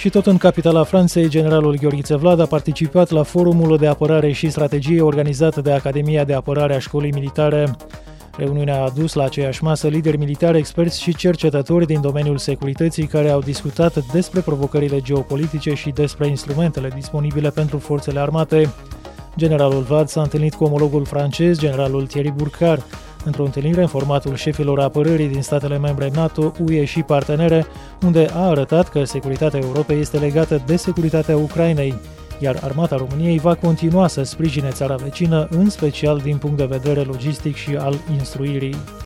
Și tot în capitala Franței, generalul Gheorghiță Vlad a participat la forumul de apărare și strategie organizat de Academia de Apărare a Școlii Militare. Reuniunea a adus la aceeași masă lideri militari, experți și cercetători din domeniul securității care au discutat despre provocările geopolitice și despre instrumentele disponibile pentru forțele armate. Generalul Vlad s-a întâlnit cu omologul francez, generalul Thierry Burkhard, într-o întâlnire în formatul șefilor apărării din statele membre NATO, UE și partenere, unde a arătat că securitatea Europei este legată de securitatea Ucrainei, iar armata României va continua să sprijine țara vecină, în special din punct de vedere logistic și al instruirii.